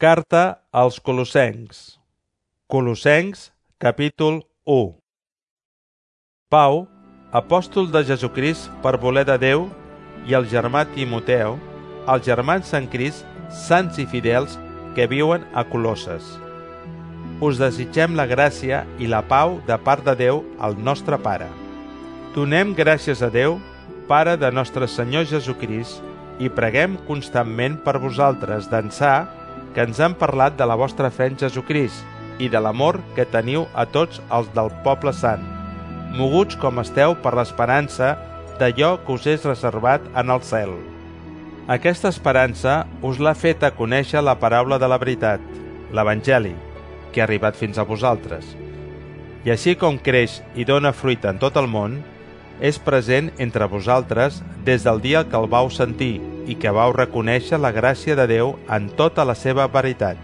Carta als Colossencs. Colossencs, capítol 1. Pau, apòstol de Jesucrist per voler de Déu, i el germà Timoteu, els germans en Crist, sants i fidels que viuen a Colosses. Us desitgem la gràcia i la pau de part de Déu, el nostre Pare. Donem gràcies a Déu, Pare de nostre Senyor Jesucrist, i preguem constantment per vosaltres d'ençà que ens han parlat de la vostra fe en Jesucrist i de l'amor que teniu a tots els del poble sant, moguts com esteu per l'esperança d'allò que us és reservat en el cel. Aquesta esperança us l'ha fet a conèixer la paraula de la veritat, l'Evangeli, que ha arribat fins a vosaltres. I així com creix i dona fruit en tot el món, és present entre vosaltres des del dia que el vau sentir i que vau reconèixer la gràcia de Déu en tota la seva veritat.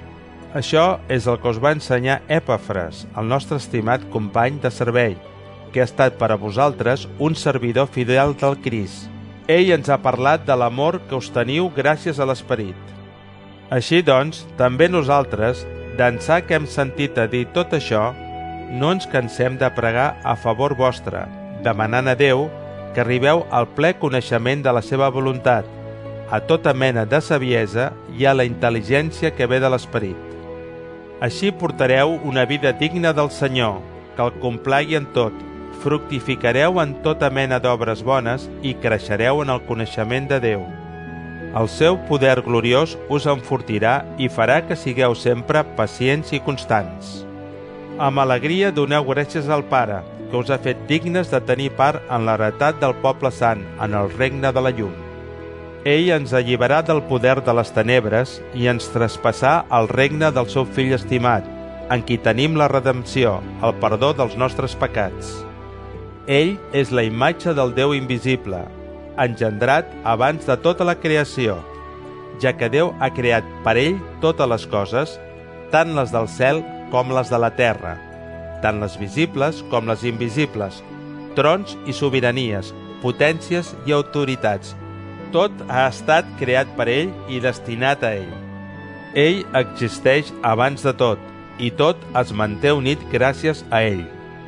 Això és el que us va ensenyar Epafres, el nostre estimat company de servei, que ha estat per a vosaltres un servidor fidel del Crist. Ell ens ha parlat de l'amor que us teniu gràcies a l'Esperit. Així doncs, també nosaltres, d'ençà que hem sentit a dir tot això, no ens cansem de pregar a favor vostre, demanant a Déu que arribeu al ple coneixement de la seva voluntat, a tota mena de saviesa i a la intel·ligència que ve de l'Esperit. Així portareu una vida digna del Senyor, que el complagui en tot, fructificareu en tota mena d'obres bones i creixereu en el coneixement de Déu. El seu poder gloriós us enfortirà i farà que sigueu sempre pacients i constants. Amb alegria doneu gràcies al Pare, que us ha fet dignes de tenir part en l'heretat del poble sant, en el regne de la llum. Ell ens alliberà del poder de les tenebres i ens traspassà al regne del seu fill estimat, en qui tenim la redempció, el perdó dels nostres pecats. Ell és la imatge del Déu invisible, engendrat abans de tota la creació, ja que Déu ha creat per ell totes les coses, tant les del cel com les de la terra, tant les visibles com les invisibles, trons i sobiranies, potències i autoritats. Tot ha estat creat per ell i destinat a ell. Ell existeix abans de tot, i tot es manté unit gràcies a ell.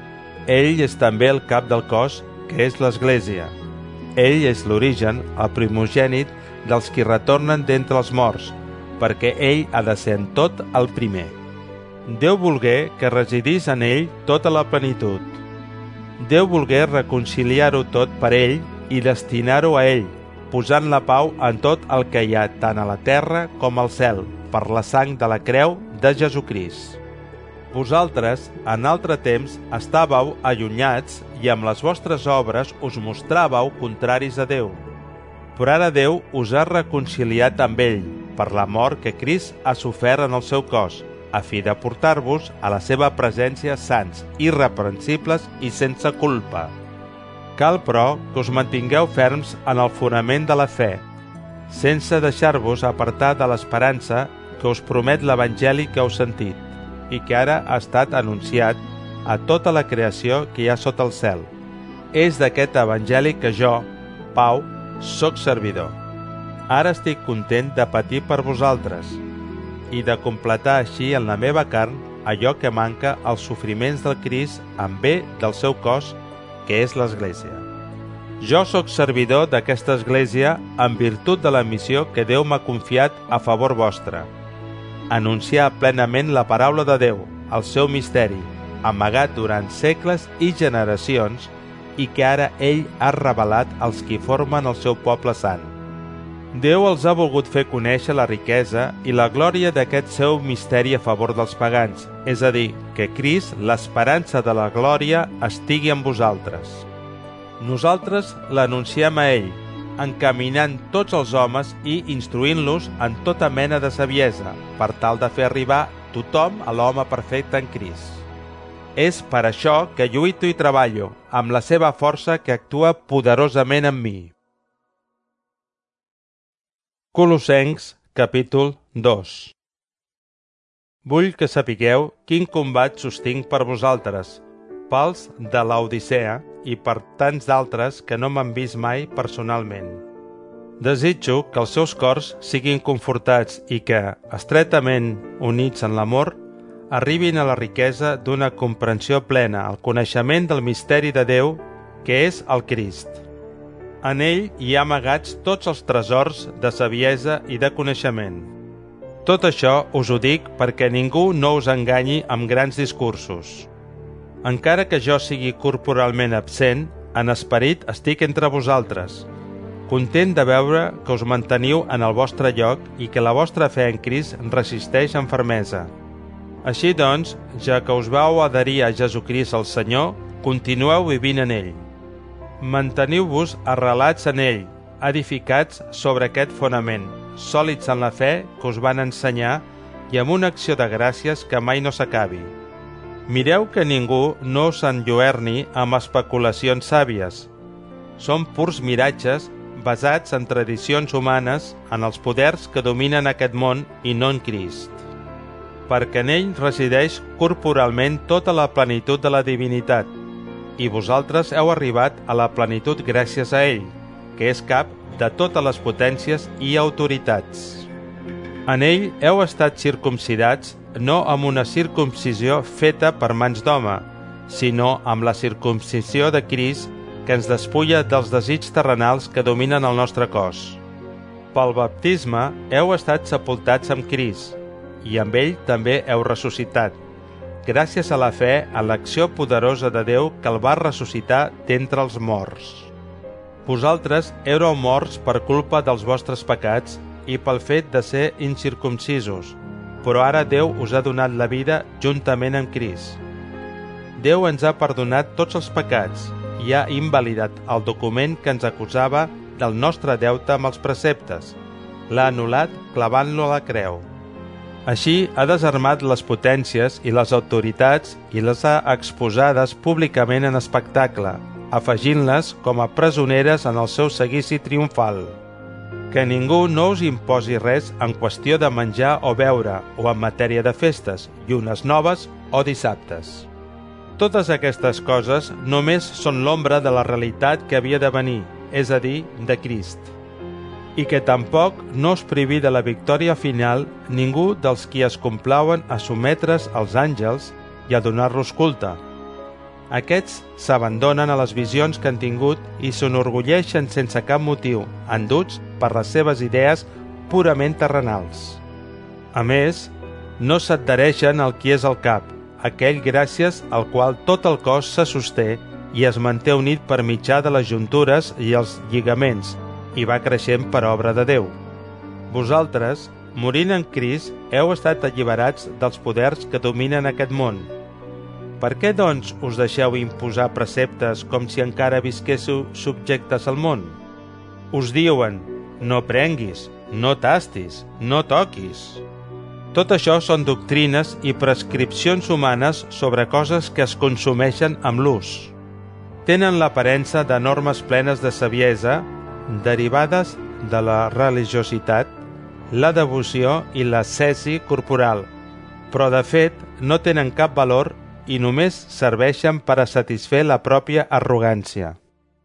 Ell és també el cap del cos, que és l'Església. Ell és l'origen, el primogènit dels qui retornen d'entre els morts, perquè ell ha de ser en tot el primer. Déu volgué que residís en ell tota la plenitud. Déu volgué reconciliar-ho tot per ell i destinar-ho a ell, posant la pau en tot el que hi ha tant a la terra com al cel, per la sang de la creu de Jesucrist. Vosaltres, en altre temps, estàveu allunyats i amb les vostres obres us mostràveu contraris a Déu. Però ara Déu us ha reconciliat amb ell, per la mort que Crist ha sofert en el seu cos, a fi de portar-vos a la seva presència sants, irreprensibles i sense culpa. Cal, però, que us mantingueu ferms en el fonament de la fe, sense deixar-vos apartar de l'esperança que us promet l'Evangeli que heu sentit i que ara ha estat anunciat a tota la creació que hi ha sota el cel. És d'aquest Evangeli que jo, Pau, sóc servidor. Ara estic content de patir per vosaltres i de completar així en la meva carn allò que manca als sofriments del Crist en bé del seu cos, que és l'Església. Jo sóc servidor d'aquesta Església en virtut de la missió que Déu m'ha confiat a favor vostre. Anunciar plenament la paraula de Déu, el seu misteri, amagat durant segles i generacions, i que ara ell ha revelat als qui formen el seu poble sant. Déu els ha volgut fer conèixer la riquesa i la glòria d'aquest seu misteri a favor dels pagans, és a dir, que Crist, l'esperança de la glòria, estigui en vosaltres. Nosaltres l'anunciem a ell, encaminant tots els homes i instruint-los en tota mena de saviesa, per tal de fer arribar tothom a l'home perfecte en Crist. És per això que lluito i treballo, amb la seva força que actua poderosament en mi. Colossencs, capítol 2. Vull que sapigueu quin combat sostinc per vosaltres, pels de Laodicea i per tants d'altres que no m'han vist mai personalment. Desitjo que els seus cors siguin confortats i que, estretament units en l'amor, arribin a la riquesa d'una comprensió plena al coneixement del misteri de Déu, que és el Crist. En ell hi ha amagats tots els tresors de saviesa i de coneixement. Tot això us ho dic perquè ningú no us enganyi amb grans discursos. Encara que jo sigui corporalment absent, en esperit estic entre vosaltres, content de veure que us manteniu en el vostre lloc i que la vostra fe en Crist resisteix amb fermesa. Així doncs, ja que us vau adherir a Jesucrist el Senyor, continueu vivint en ell. Manteniu-vos arrelats en ell, edificats sobre aquest fonament, sòlids en la fe que us van ensenyar i amb una acció de gràcies que mai no s'acabi. Mireu que ningú no us enlluerni amb especulacions sàvies. Són purs miratges basats en tradicions humanes, en els poders que dominen aquest món i no en Crist. Perquè en ell resideix corporalment tota la plenitud de la divinitat, i vosaltres heu arribat a la plenitud gràcies a ell, que és cap de totes les potències i autoritats. En ell heu estat circumcidats no amb una circumcisió feta per mans d'home, sinó amb la circumcisió de Crist que ens despulla dels desigs terrenals que dominen el nostre cos. Pel baptisme heu estat sepultats amb Crist, i amb ell també heu ressuscitat, gràcies a la fe en l'acció poderosa de Déu que el va ressuscitar d'entre els morts. Vosaltres éreu morts per culpa dels vostres pecats i pel fet de ser incircumcisos, però ara Déu us ha donat la vida juntament amb Crist. Déu ens ha perdonat tots els pecats i ha invalidat el document que ens acusava del nostre deute amb els preceptes. L'ha anul·lat clavant-lo a la creu. Així ha desarmat les potències i les autoritats i les ha exposades públicament en espectacle, afegint-les com a presoneres en el seu seguici triomfal. Que ningú no us imposi res en qüestió de menjar o beure o en matèria de festes, llunes noves o dissabtes. Totes aquestes coses només són l'ombra de la realitat que havia de venir, és a dir, de Crist. I que tampoc no us privi de la victòria final ningú dels qui es complauen a sometre's als àngels i a donar-los culte. Aquests s'abandonen a les visions que han tingut i s'enorgulleixen sense cap motiu, enduts per les seves idees purament terrenals. A més, no s'adhereixen al qui és el cap, aquell gràcies al qual tot el cos se sosté i es manté unit per mitjà de les juntures i els lligaments, i va creixent per obra de Déu. Vosaltres, morint en Crist, heu estat alliberats dels poders que dominen aquest món. Per què, doncs, us deixeu imposar preceptes com si encara visquéssiu subjectes al món? Us diuen, no prenguis, no tastis, no toquis. Tot això són doctrines i prescripcions humanes sobre coses que es consumeixen amb l'ús. Tenen l'aparença de normes plenes de saviesa, derivades de la religiositat, la devoció i l'ascesi corporal, però de fet no tenen cap valor i només serveixen per a satisfer la pròpia arrogància.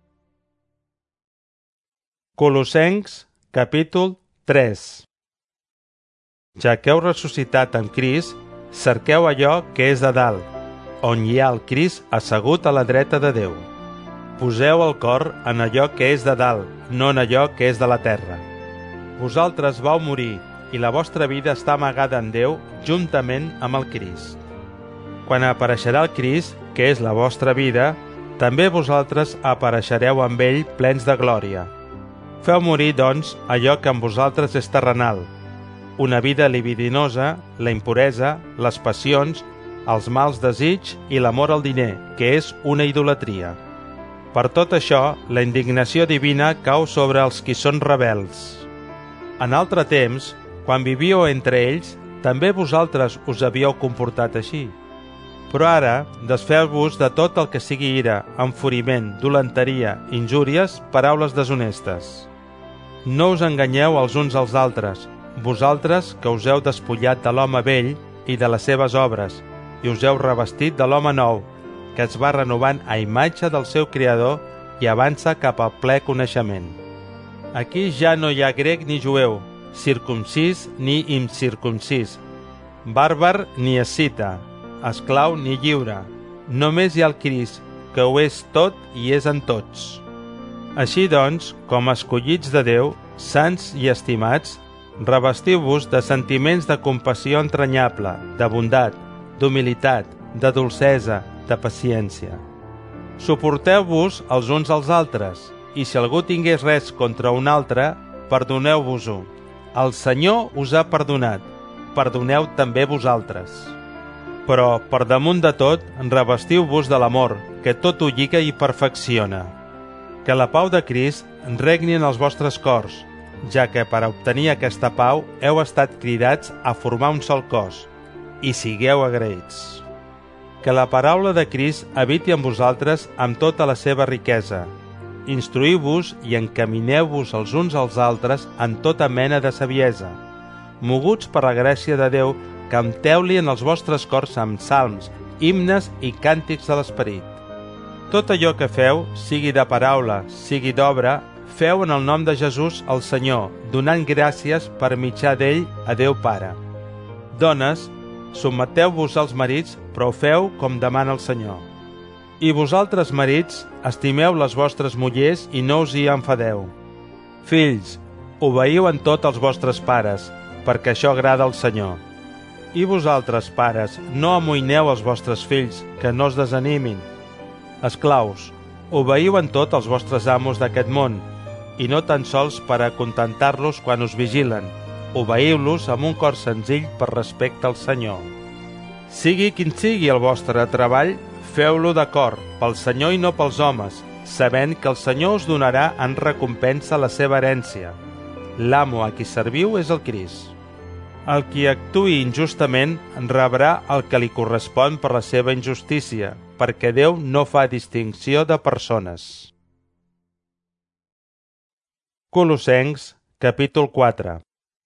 Colossencs, capítol 3. Ja que heu ressuscitat en Crist, cerqueu allò que és de dalt, on hi ha el Crist assegut a la dreta de Déu. Poseu el cor en allò que és de dalt, no en allò que és de la terra. Vosaltres vau morir, i la vostra vida està amagada en Déu juntament amb el Crist. Quan apareixerà el Crist, que és la vostra vida, també vosaltres apareixereu amb ell plens de glòria. Feu morir, doncs, allò que en vosaltres és terrenal, una vida libidinosa, la impuresa, les passions, els mals desigs i l'amor al diner, que és una idolatria. Per tot això, la indignació divina cau sobre els qui són rebels. En altre temps, quan vivíeu entre ells, també vosaltres us havíeu comportat així. Però ara, desfeu-vos de tot el que sigui ira, enfuriment, dolenteria, injúries, paraules deshonestes. No us enganyeu els uns als altres, vosaltres que us heu despullat de l'home vell i de les seves obres, i us heu revestit de l'home nou, que es va renovant a imatge del seu Creador i avança cap al ple coneixement. Aquí ja no hi ha grec ni jueu, circumcís ni incircumcís, bàrbar ni escita, esclau ni lliure. Només hi ha el Crist, que ho és tot i és en tots. Així doncs, com escollits de Déu, sants i estimats, revestiu-vos de sentiments de compassió entranyable, de bondat, d'humilitat, de dolcesa, de paciència. Suporteu-vos els uns als altres, i si algú tingués res contra un altre, perdoneu-vos-ho. El Senyor us ha perdonat, perdoneu també vosaltres. Però, per damunt de tot, revestiu-vos de l'amor, que tot ho lliga i perfecciona. Que la pau de Crist regni en els vostres cors, ja que per a obtenir aquesta pau heu estat cridats a formar un sol cos, i sigueu agraïts. Que la paraula de Crist habiti en vosaltres amb tota la seva riquesa. Instruïu-vos i encamineu-vos els uns als altres en tota mena de saviesa. Moguts per la gràcia de Déu, canteu-li en els vostres cors amb salms, himnes i càntics de l'esperit. Tot allò que feu, sigui de paraula, sigui d'obra, feu en el nom de Jesús el Senyor, donant gràcies per mitjà d'ell a Déu Pare. Dones, submeteu-vos als marits, però feu com demana el Senyor. I vosaltres, marits, estimeu les vostres mullers i no us hi enfadeu. Fills, obeïu en tot als vostres pares, perquè això agrada al Senyor. I vosaltres, pares, no amoïneu els vostres fills, que no es desanimin. Esclaus, obeïu en tot als vostres amos d'aquest món, i no tan sols per a contentar-los quan us vigilen. Obeïu-los amb un cor senzill per respecte al Senyor. Sigui quin sigui el vostre treball, feu-lo d'acord, pel Senyor i no pels homes, sabent que el Senyor us donarà en recompensa la seva herència. L'amo a qui serviu és el Crist. El qui actuï injustament rebrà el que li correspon per la seva injustícia, perquè Déu no fa distinció de persones. Colossencs, capítol 4.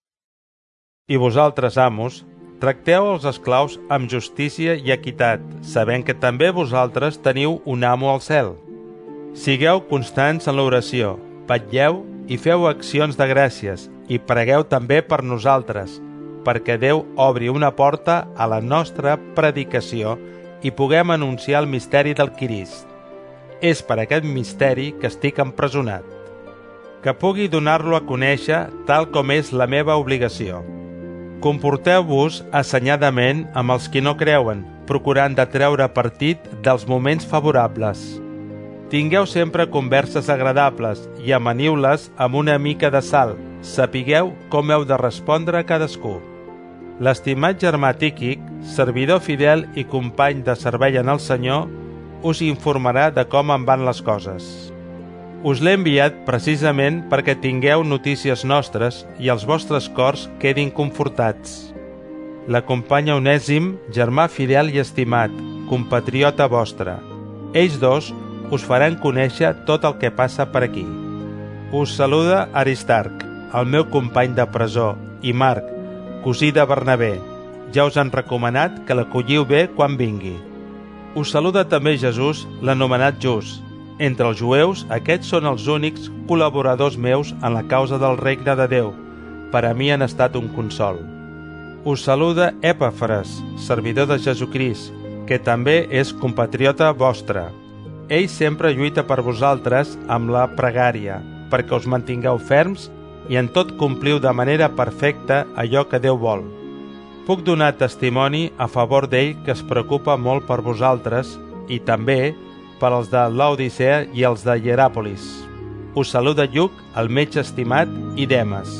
I vosaltres, amos, tracteu els esclaus amb justícia i equitat, sabent que també vosaltres teniu un amo al cel. Sigueu constants en l'oració, vetlleu i feu accions de gràcies, i pregueu també per nosaltres, perquè Déu obri una porta a la nostra predicació i puguem anunciar el misteri del Crist. És per aquest misteri que estic empresonat, que pugui donar-lo a conèixer tal com és la meva obligació. Comporteu-vos assenyadament amb els qui no creuen, procurant de treure partit dels moments favorables. Tingueu sempre converses agradables i amaniu-les amb una mica de sal. Sapigueu com heu de respondre a cadascú. L'estimat germà Tíquic, servidor fidel i company de servei en el Senyor, us informarà de com en van les coses. Us l'he enviat precisament perquè tingueu notícies nostres i els vostres cors quedin confortats. L'acompanya Onèsim, germà fidel i estimat, compatriota vostre. Ells dos us faran conèixer tot el que passa per aquí. Us saluda Aristarc, el meu company de presó, i Marc, cosí de Bernabé. Ja us han recomanat que l'acolliu bé quan vingui. Us saluda també Jesús, l'anomenat Just. Entre els jueus, aquests són els únics col·laboradors meus en la causa del regne de Déu. Per a mi han estat un consol. Us saluda Epàfras, servidor de Jesucrist, que també és compatriota vostre. Ell sempre lluita per vosaltres amb la pregària, perquè us mantingueu ferms i en tot compliu de manera perfecta allò que Déu vol. Puc donar testimoni a favor d'ell que es preocupa molt per vosaltres i també per als de Laodicea i els de Hieràpolis. Us saluda Lluc, el metge estimat, i Demas.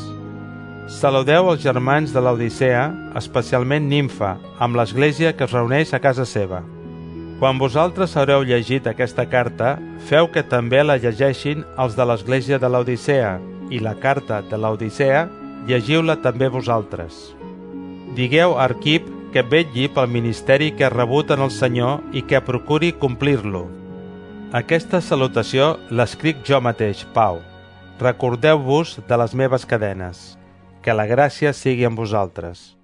Saludeu els germans de Laodicea, especialment Nimfa, amb l'església que es reuneix a casa seva. Quan vosaltres haureu llegit aquesta carta, feu que també la llegeixin els de l'església de Laodicea, i la carta de Laodicea llegiu-la també vosaltres. Digueu a Arquip que vetlli pel ministeri que ha rebut en el Senyor i que procuri complir-lo. Aquesta salutació l'escric jo mateix, Pau. Recordeu-vos de les meves cadenes. Que la gràcia sigui amb vosaltres.